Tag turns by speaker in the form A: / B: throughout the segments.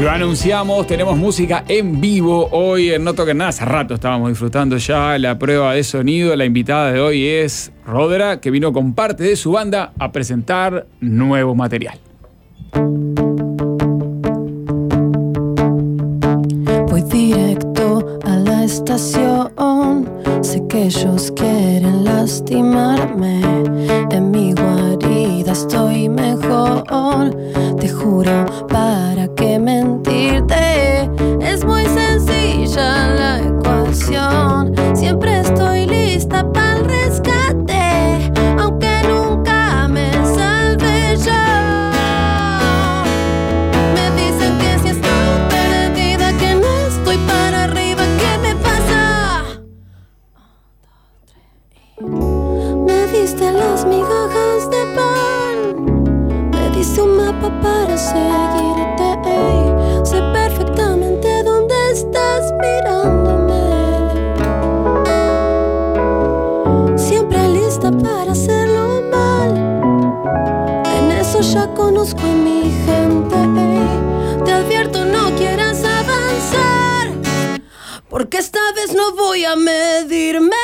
A: Lo anunciamos, tenemos música en vivo hoy en No Toquen Nada. Hace rato estábamos disfrutando ya la prueba de sonido. La invitada de hoy es Rodra, que vino con parte de su banda a presentar nuevo material.
B: Voy directo a la estación. Sé que ellos quieren lastimarme. En mi guarida estoy mejor. Te juro, ¿para qué mentirte? Es muy sencilla la ecuación. Siempre estoy lista para el rescate, aunque nunca me salve yo. Me dicen que si estoy perdida, que no estoy para arriba, ¿qué me pasa? 1, 2, 3 y... Me diste las migajas de pan, me diste un mapa para seguirte. Sé perfectamente dónde estás mirándome. Siempre lista para hacerlo mal. En eso ya conozco a mi gente. Te advierto, no quieras avanzar, porque esta vez no voy a medirme.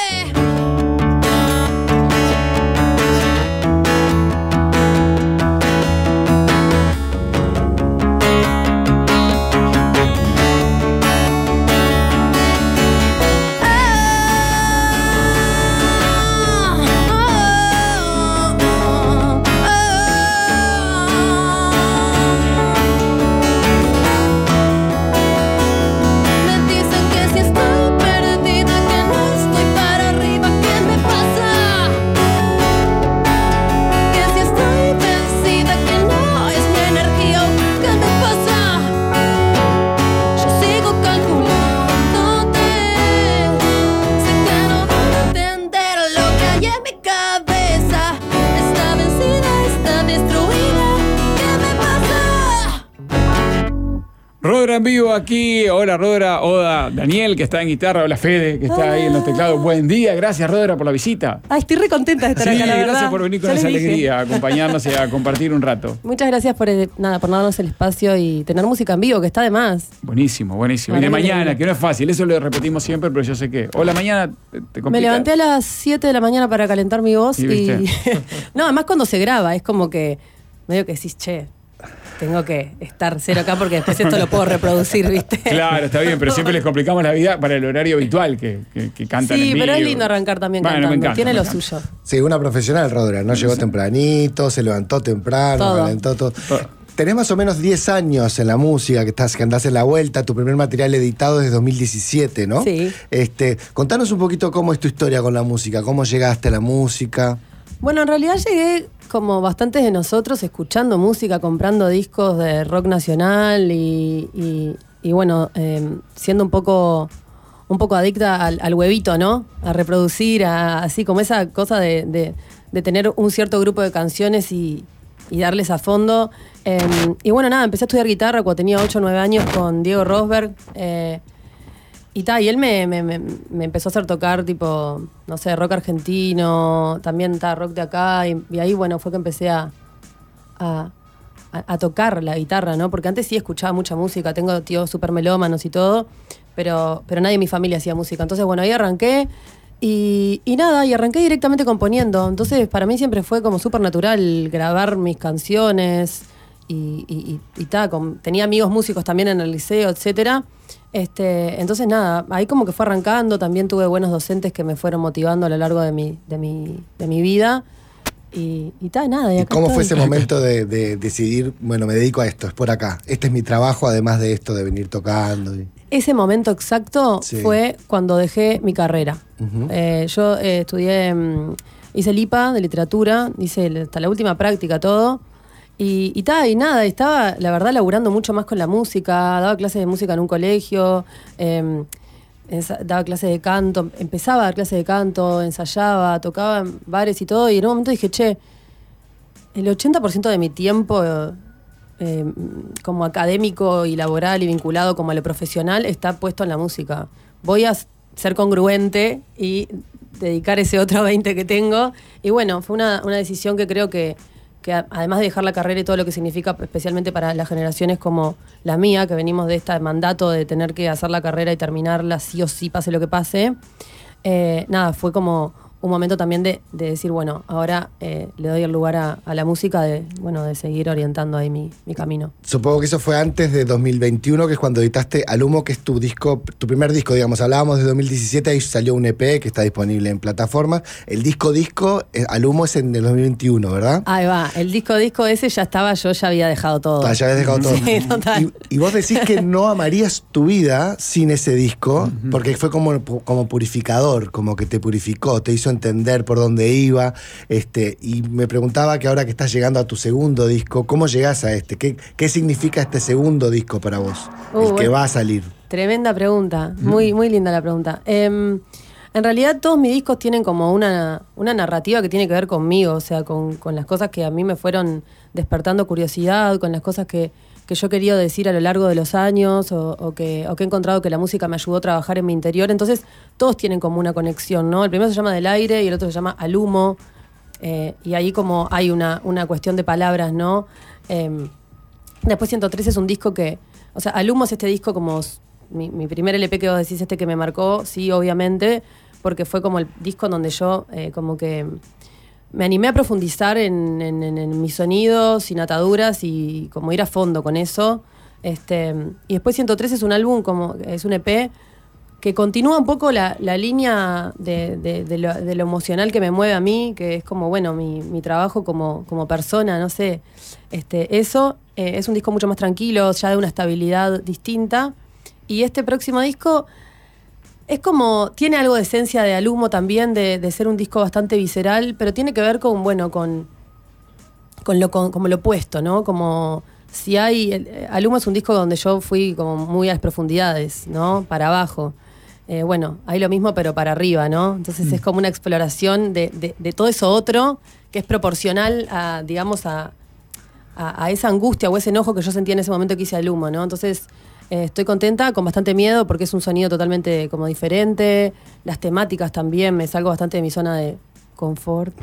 A: Rodra en vivo aquí. Hola Rodra, Oda, Daniel que está en guitarra, hola Fede que está ahí en los teclados. Buen día, gracias Rodra por la visita.
B: Ay, estoy re contenta de estar acá, la verdad.
A: Gracias por venir con esa alegría, a acompañarnos y a compartir un rato.
B: Muchas gracias por darnos el espacio y tener música en vivo, que está de más.
A: Buenísimo, buenísimo. Y de mañana, que no es fácil, eso lo repetimos siempre, pero yo sé que. Hola, mañana te complica.
B: Me levanté a las 7 de la mañana para calentar mi voz y no, además cuando se graba, es como que medio que decís, che, tengo que estar cero acá porque después esto lo puedo reproducir, ¿viste?
A: Claro, está bien, pero siempre les complicamos la vida para el horario habitual que cantan en vivo.
B: Sí, pero es lindo arrancar también cantando, me encanta, tiene lo suyo.
C: Sí, una profesional, Rodra, ¿no? Llegó tempranito, se levantó temprano, calentó todo. Tenés más o menos 10 años en la música, que andás en la vuelta, tu primer material editado desde 2017, ¿no?
B: Sí.
C: Contanos un poquito cómo es tu historia con la música, cómo llegaste a la música.
B: Bueno, en realidad llegué como bastantes de nosotros escuchando música, comprando discos de rock nacional y bueno, siendo un poco adicta al huevito, ¿no? A reproducir, así como esa cosa de tener un cierto grupo de canciones y darles a fondo. Y bueno, nada, empecé a estudiar guitarra cuando tenía 8 o 9 años con Diego Rosberg. Y él me empezó a hacer tocar tipo, no sé, rock argentino, también rock de acá, y ahí, bueno, fue que empecé a tocar la guitarra, ¿no? Porque antes sí escuchaba mucha música, tengo tíos súper melómanos y todo, pero nadie en mi familia hacía música. Entonces, bueno, ahí arranqué y arranqué directamente componiendo. Entonces, para mí siempre fue como súper natural grabar mis canciones tenía amigos músicos también en el liceo, etcétera. Entonces nada, ahí como que fue arrancando, también tuve buenos docentes que me fueron motivando a lo largo de mi vida y nada.
C: ¿Y cómo fue ese momento de decidir, bueno, me dedico a esto, es por acá, este es mi trabajo además de esto de venir tocando?
B: Ese momento exacto fue cuando dejé mi carrera. Uh-huh. Yo estudié, hice el IPA de literatura, hice hasta la última práctica, todo. Y nada, estaba, la verdad, laburando mucho más con la música, daba clases de música en un colegio, daba clases de canto, empezaba a dar clases de canto, ensayaba, tocaba en bares y todo, y en un momento dije, che, el 80% de mi tiempo como académico y laboral y vinculado como a lo profesional está puesto en la música. Voy a ser congruente y dedicar ese otro 20 que tengo. Y bueno, fue una decisión que creo que además de dejar la carrera y todo lo que significa, especialmente para las generaciones como la mía, que venimos de este mandato de tener que hacer la carrera y terminarla sí o sí, pase lo que pase, nada, fue como un momento también de decir, bueno, ahora le doy el lugar a la música, de seguir orientando ahí mi camino.
C: Supongo que eso fue antes de 2021, que es cuando editaste Al Humo, que es tu primer disco, digamos. Hablábamos de 2017, ahí salió un EP que está disponible en plataformas. El disco, Al Humo, es en el 2021, ¿verdad?
B: Ahí va, el disco ese ya estaba, yo ya había dejado todo.
C: Ya habías dejado todo.
B: Sí, total.
C: Y vos decís que no amarías tu vida sin ese disco, porque fue como purificador, como que te purificó, te hizo entender por dónde iba, y me preguntaba que ahora que estás llegando a tu segundo disco, ¿cómo llegás a este? ¿Qué significa este segundo disco para vos? El que va a salir.
B: Tremenda pregunta, muy, muy linda la pregunta. En realidad todos mis discos tienen como una narrativa que tiene que ver conmigo, o sea, con las cosas que a mí me fueron despertando curiosidad, con las cosas que yo quería decir a lo largo de los años o que he encontrado que la música me ayudó a trabajar en mi interior. Entonces, todos tienen como una conexión, ¿no? El primero se llama Del Aire y el otro se llama Al Humo. Y ahí como hay una cuestión de palabras, ¿no? Después 103 es un disco que... O sea, Al Humo es este disco como... Mi primer LP que vos decís, que me marcó, sí, obviamente, porque fue como el disco en donde yo como que... Me animé a profundizar en mis sonidos, sin ataduras y como ir a fondo con eso. Y después 103 es un álbum, es un EP que continúa un poco la línea de lo emocional que me mueve a mí, que es como, mi trabajo como persona, no sé. Eso es un disco mucho más tranquilo, ya de una estabilidad distinta. Y este próximo disco... Es como, tiene algo de esencia de Al Humo también, de ser un disco bastante visceral, pero tiene que ver con lo opuesto, ¿no? Como si hay... Al Humo es un disco donde yo fui como muy a las profundidades, ¿no? Para abajo. Hay lo mismo, pero para arriba, ¿no? Entonces es como una exploración de todo eso otro que es proporcional a, digamos, a esa angustia o ese enojo que yo sentía en ese momento que hice Al Humo, ¿no? Entonces... estoy contenta, con bastante miedo, porque es un sonido totalmente como diferente. Las temáticas también, me salgo bastante de mi zona de confort.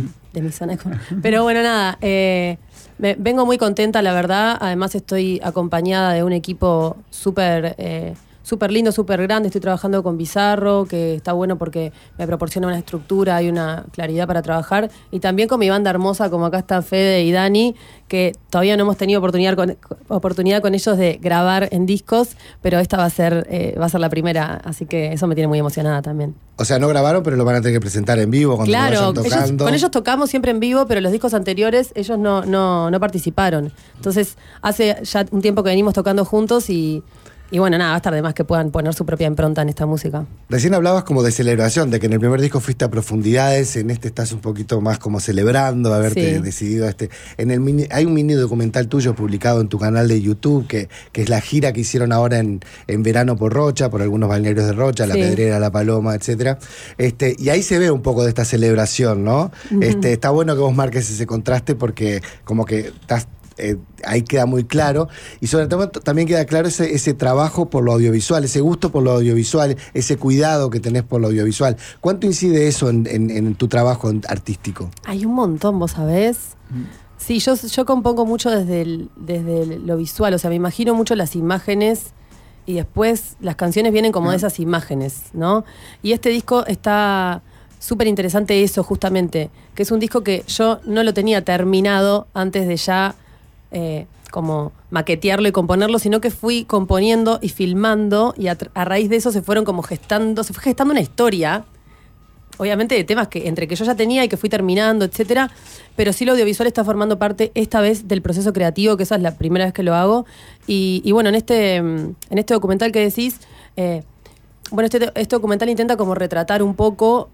B: Pero bueno, nada, vengo muy contenta, la verdad. Además estoy acompañada de un equipo súper lindo, súper grande. Estoy trabajando con Bizarro, que está bueno porque me proporciona una estructura y una claridad para trabajar. Y también con mi banda hermosa, como acá están Fede y Dani, que todavía no hemos tenido oportunidad con ellos de grabar en discos, pero esta va a ser la primera, así que eso me tiene muy emocionada también.
C: O sea, no grabaron, pero lo van a tener que presentar en vivo cuando vayan tocando.
B: Con ellos tocamos siempre en vivo, pero los discos anteriores ellos no participaron. Entonces, hace ya un tiempo que venimos tocando juntos y bueno, nada, va a estar de más que puedan poner su propia impronta en esta música.
C: Recién hablabas como de celebración, de que en el primer disco fuiste a profundidades, en este estás un poquito más como celebrando haberte decidido hay un mini documental tuyo publicado en tu canal de YouTube, que es la gira que hicieron ahora en verano por Rocha, por algunos balnearios de Rocha, La Pedrera, La Paloma, etcétera. Y ahí se ve un poco de esta celebración, ¿no? Uh-huh. Está bueno que vos marques ese contraste porque como que estás... ahí queda muy claro, y sobre todo también queda claro ese trabajo por lo audiovisual, ese gusto por lo audiovisual, ese cuidado que tenés por lo audiovisual. ¿Cuánto incide eso en tu trabajo artístico?
B: Hay un montón, vos sabés. Sí, yo compongo mucho desde lo visual, o sea, me imagino mucho las imágenes y después las canciones vienen como de esas imágenes, ¿no? Y este disco está... súper interesante eso, justamente, que es un disco que yo no lo tenía terminado antes de ya como maquetearlo y componerlo, sino que fui componiendo y filmando y a raíz de eso se fue gestando una historia, obviamente de temas entre que yo ya tenía y que fui terminando, etcétera, pero sí lo audiovisual está formando parte esta vez del proceso creativo, que esa es la primera vez que lo hago, y bueno, en este documental que decís, este documental intenta como retratar un poco,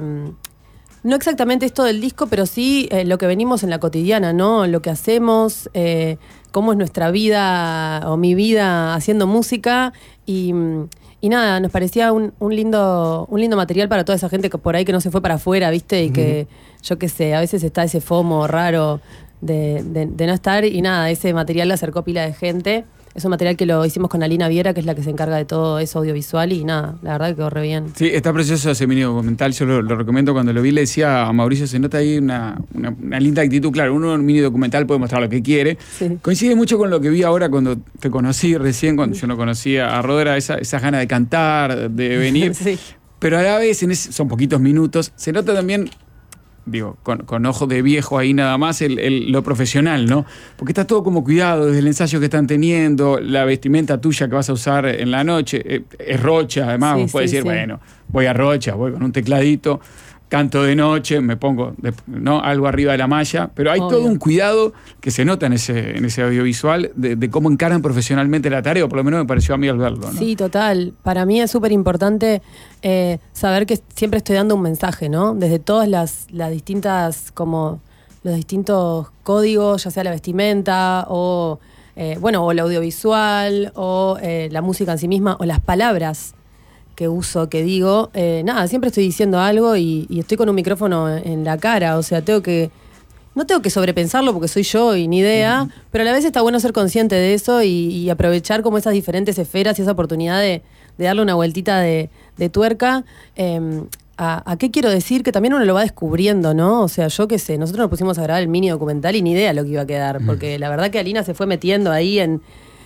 B: no exactamente esto del disco, pero sí lo que venimos en la cotidiana, ¿no? Lo que hacemos, cómo es nuestra vida o mi vida haciendo música y nada, nos parecía un lindo material para toda esa gente que por ahí que no se fue para afuera, ¿viste? Y que, yo qué sé, a veces está ese FOMO raro de no estar y nada, ese material le acercó pila de gente. es un material que lo hicimos con Alina Viera, que es la que se encarga de todo eso audiovisual, y nada, la verdad que quedó re bien.
A: Sí, está precioso ese mini documental, yo lo recomiendo. Cuando lo vi le decía a Mauricio, se nota ahí una linda actitud. Claro, uno en un mini documental puede mostrar lo que quiere. Sí. Coincide mucho con lo que vi ahora cuando te conocí recién, cuando yo no conocía a Rodera, esas ganas de cantar, de venir. Sí. Pero a la vez, son poquitos minutos, se nota también, digo, con ojos de viejo ahí nada más, lo profesional, ¿no? Porque está todo como cuidado, desde el ensayo que están teniendo, la vestimenta tuya que vas a usar en la noche, es Rocha, además, vos podés decir, bueno, voy a Rocha, voy con un tecladito, canto de noche, me pongo algo arriba de la malla, pero hay todo un cuidado que se nota en ese audiovisual de cómo encaran profesionalmente la tarea, o por lo menos me pareció a mí al verlo, ¿no?
B: Sí, total. Para mí es súper importante saber que siempre estoy dando un mensaje, ¿no? Desde todas las distintas, como los distintos códigos, ya sea la vestimenta o o el audiovisual o la música en sí misma o las palabras que uso, que digo, siempre estoy diciendo algo y estoy con un micrófono en la cara, o sea, no tengo que sobrepensarlo porque soy yo y ni idea, pero a la vez está bueno ser consciente de eso y aprovechar como esas diferentes esferas y esa oportunidad de darle una vueltita de tuerca. ¿A qué quiero decir? Que también uno lo va descubriendo, ¿no? O sea, yo qué sé, nosotros nos pusimos a grabar el mini documental y ni idea lo que iba a quedar, porque la verdad que Alina se fue metiendo ahí en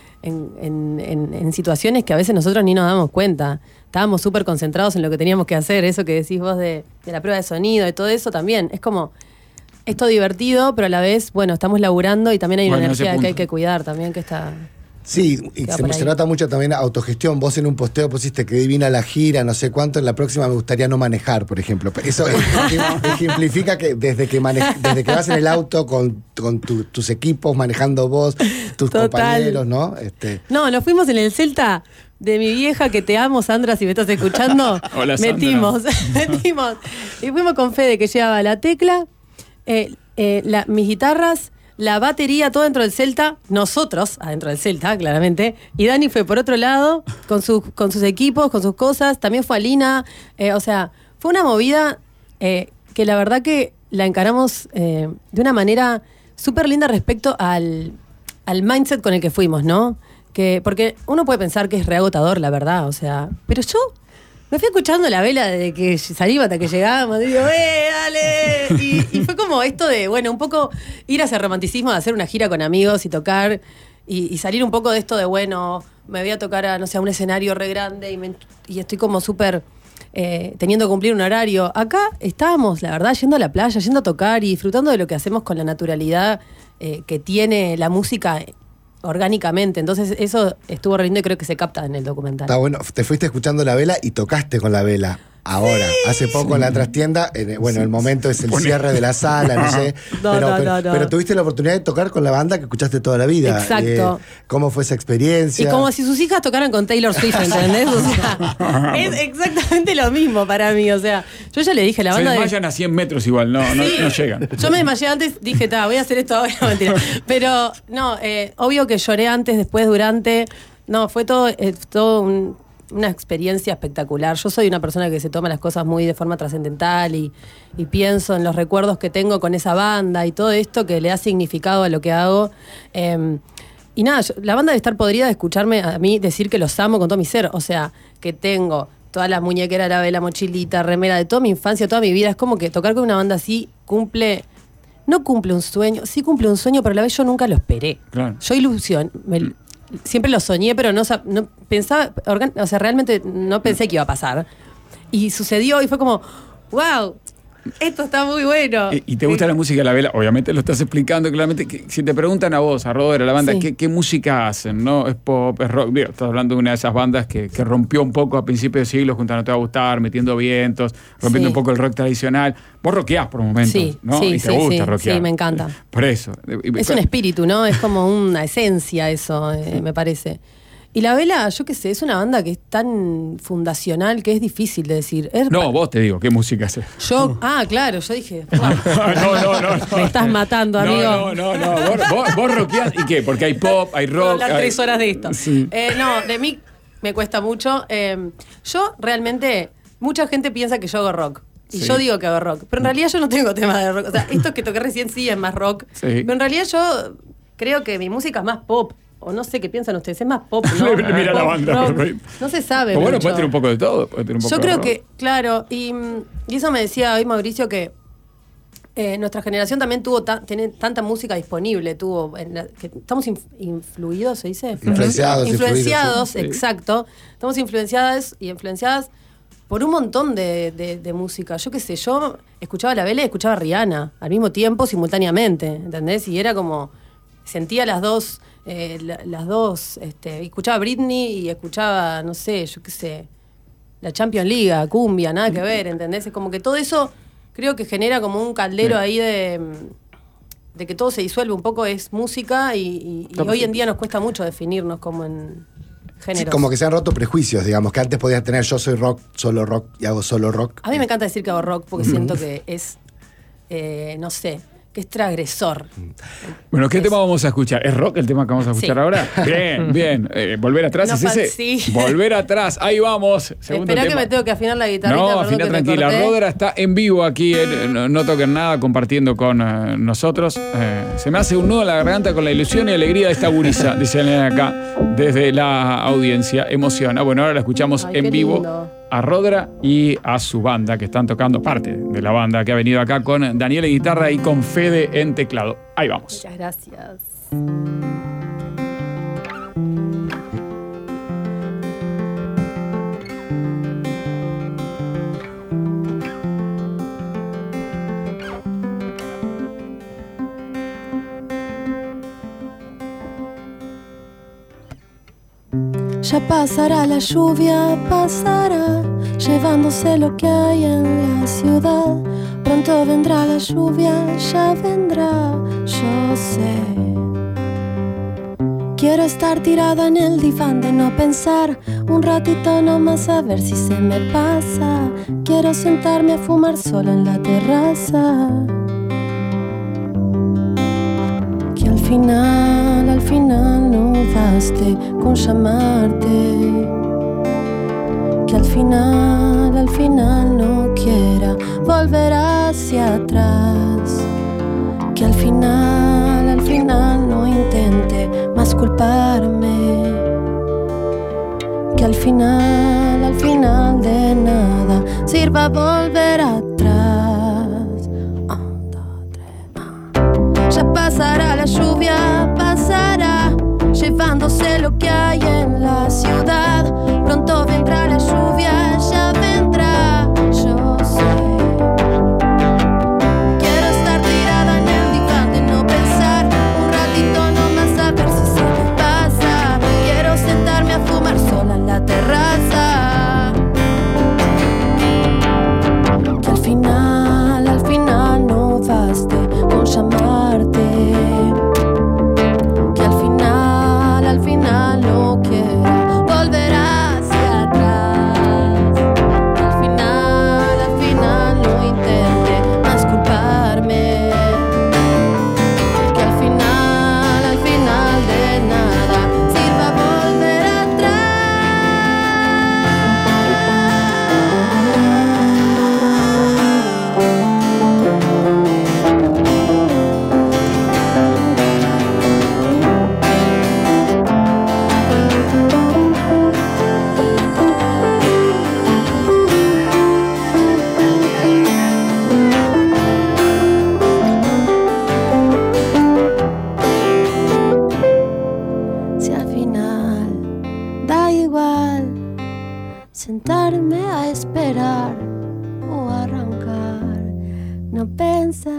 B: situaciones que a veces nosotros ni nos damos cuenta. Estábamos súper concentrados en lo que teníamos que hacer, eso que decís vos de la prueba de sonido y todo eso también. Es como, esto divertido, pero a la vez, estamos laburando y también hay una energía que hay que cuidar también, que está...
C: Sí, y se nota mucho también autogestión. Vos en un posteo pusiste que divina la gira, no sé cuánto, en la próxima me gustaría no manejar, por ejemplo. Eso ejemplifica que desde que vas en el auto con tus equipos, manejando vos, tus compañeros, ¿no?
B: No, nos fuimos en el Celta de mi vieja, que te amo, Sandra, si me estás escuchando.
A: Hola,
B: metimos. Y fuimos con Fede, que llevaba la tecla, mis guitarras, la batería, todo dentro del Celta, nosotros adentro del Celta, claramente, y Dani fue por otro lado, con sus equipos, con sus cosas, también fue Alina, fue una movida que la verdad que la encaramos de una manera súper linda respecto al mindset con el que fuimos, ¿no? Porque uno puede pensar que es reagotador, la verdad, pero yo me fui escuchando la vela desde que salimos hasta que llegamos, digo, dale, y fue como esto de, un poco ir hacia el romanticismo de hacer una gira con amigos y tocar, y salir un poco de esto de, me voy a tocar a un escenario re grande y estoy como súper teniendo que cumplir un horario. Acá estábamos, la verdad, yendo a la playa, yendo a tocar y disfrutando de lo que hacemos con la naturalidad que tiene la música orgánicamente. Entonces eso estuvo re lindo y creo que se capta en el documental.
C: Está bueno, te fuiste escuchando la vela y tocaste con la vela. Ahora, hace poco en la trastienda, el momento es el cierre de la sala, no sé. Pero tuviste la oportunidad de tocar con la banda que escuchaste toda la vida.
B: Exacto.
C: ¿Cómo fue esa experiencia?
B: Y como si sus hijas tocaran con Taylor Swift, ¿entendés? Es exactamente lo mismo para mí. Yo ya le dije a la banda.
A: Se desmayan a 100 metros igual, no llegan.
B: Yo me desmayé antes, dije, voy a hacer esto ahora, no, mentira. Pero, obvio que lloré antes, después, durante. No, fue todo una experiencia espectacular. Yo soy una persona que se toma las cosas muy de forma trascendental y pienso en los recuerdos que tengo con esa banda y todo esto que le da significado a lo que hago. Y nada, la banda debe estar podrida de escucharme a mí decir que los amo con todo mi ser. O sea, que tengo todas las muñequeras, la vela, mochilita, remera de toda mi infancia, toda mi vida. Es como que tocar con una banda así no cumple un sueño, sí cumple un sueño, pero a la vez yo nunca lo esperé. Claro. Yo siempre lo soñé, pero no pensaba, realmente no pensé que iba a pasar. Y sucedió y fue como, wow, esto está muy bueno.
A: ¿Y te gusta la música de la vela? Obviamente lo estás explicando claramente. Si te preguntan a vos, a Rodera, a la banda, ¿qué música hacen? ¿No? ¿Es pop, es rock? Estás hablando de una de esas bandas que rompió un poco a principios de siglo, junto a No Te Va a Gustar, metiendo vientos, rompiendo un poco el rock tradicional. Vos rockeás por momentos, ¿no? Y te gusta rockear.
B: Sí, me encanta.
A: Por eso.
B: Es un espíritu, ¿no? Es como una esencia eso, me parece. Y la vela, yo qué sé, es una banda que es tan fundacional que es difícil de decir.
A: Vos te digo, ¿qué música haces?
B: Claro, yo dije.
A: No.
B: Me estás matando, amigo.
A: No. Vos rockeás, ¿y qué? Porque hay pop, hay rock.
B: Hablar 3 horas de esto. Sí. De mí me cuesta mucho. Yo realmente, mucha gente piensa que yo hago rock. Y yo digo que hago rock. Pero en realidad yo no tengo tema de rock. O sea, esto que toqué recién sí es más rock. Sí. Pero en realidad yo creo que mi música es más pop. o no sé qué piensan ustedes, es más pop, ¿no?
A: Mira la banda.
B: Rock. No se sabe.
A: Bueno,
B: mucho.
A: puede tener un poco de todo.
B: Yo creo que, claro, y eso me decía hoy Mauricio que nuestra generación también tiene tanta música disponible, que estamos influidos, ¿se dice? Influenciados, exacto. Estamos influenciadas por un montón de música. Yo qué sé, yo escuchaba La Vela y escuchaba a Rihanna al mismo tiempo, simultáneamente, ¿entendés? Y era como, sentía las dos, escuchaba Britney y escuchaba, no sé, yo qué sé, la Champions League, cumbia, nada que ver, ¿entendés? Es como que todo eso creo que genera como un caldero ahí de que todo se disuelve un poco, es música y hoy en día nos cuesta mucho definirnos como en géneros.
C: Sí, como que se han roto prejuicios, digamos, que antes podías tener yo soy rock y hago solo rock.
B: A mí me encanta decir que hago rock porque siento que es, no sé, que es transgresor.
A: Bueno, ¿qué tema vamos a escuchar? ¿Es rock el tema que vamos a escuchar ahora? Bien. ¿Volver atrás es ese?
B: Sí.
A: Volver atrás, ahí vamos.
B: Esperá que me tengo que afinar la guitarrita.
A: No, afina tranquila. Rodera está en vivo aquí en No Toquen Nada, compartiendo con nosotros. Se me hace un nudo en la garganta con la ilusión y alegría de esta gurisa, dice Elena acá, desde la audiencia. Emociona. Bueno, ahora la escuchamos en vivo.
B: Lindo.
A: A Rodera y a su banda, que están tocando, parte de la banda que ha venido acá con Daniel en guitarra y con Fede en teclado. Ahí vamos.
B: Muchas gracias.
D: Ya pasará la lluvia, pasará, llevándose lo que hay en la ciudad. Pronto vendrá la lluvia, ya vendrá, yo sé. Quiero estar tirada en el diván de no pensar, un ratito nomás a ver si se me pasa. Quiero sentarme a fumar sola en la terraza. Que al final no baste con llamarte. Que al final no quiera volver hacia atrás. Que al final no intente más culparme. Que al final de nada sirva volver atrás. Ya pasará la lluvia, pasará, llevándose lo que hay en la ciudad. Pronto vendrá la lluvia, ya vendrá, yo sé. Quiero estar tirada en el diván de no pensar, un ratito nomás a ver si se me pasa. Quiero sentarme a fumar sola en la terraza. Que al final no baste con llamarte. Que al final no quiero volver hacia atrás. Que al final no intente más culparme. Que al final de nada sirva volver atrás. Si al final da igual sentarme a esperar o arrancar, no pensar.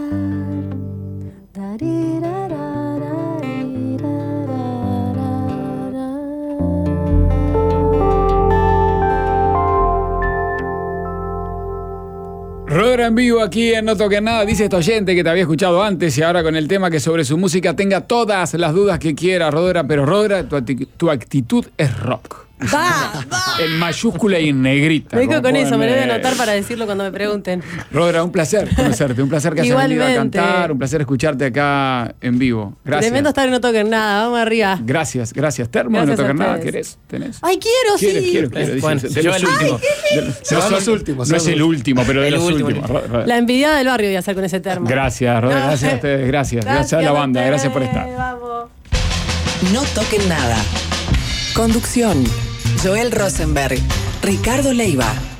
A: Rodera en vivo aquí en No Toquen Nada. Dice esta oyente que te había escuchado antes y ahora con el tema que sobre su música tenga todas las dudas que quiera, Rodera, pero Rodera, tu actitud es rock.
B: Va.
A: En mayúscula y en negrita.
B: Me digo con eso, me lo voy a anotar para decirlo cuando me pregunten.
A: Rodera, un placer conocerte, un placer que hayas venido a cantar, un placer escucharte acá en vivo. Gracias.
B: Tremendo estar en No Toquen Nada, vamos arriba.
A: Gracias. Termo de No Toquen Nada, ¿querés? ¿Tenés?
B: Ay, quiero, sí.
A: Quiero.
E: Bueno,
A: De los últimos.
C: Son los últimos.
A: No es el último, pero de los últimos.
B: La envidiada del barrio voy a hacer con ese termo.
A: Gracias, Rodera, gracias a ustedes, gracias a la banda, gracias por estar.
B: Vamos.
E: No toquen nada. Conducción: Joel Rosenberg, Ricardo Leiva.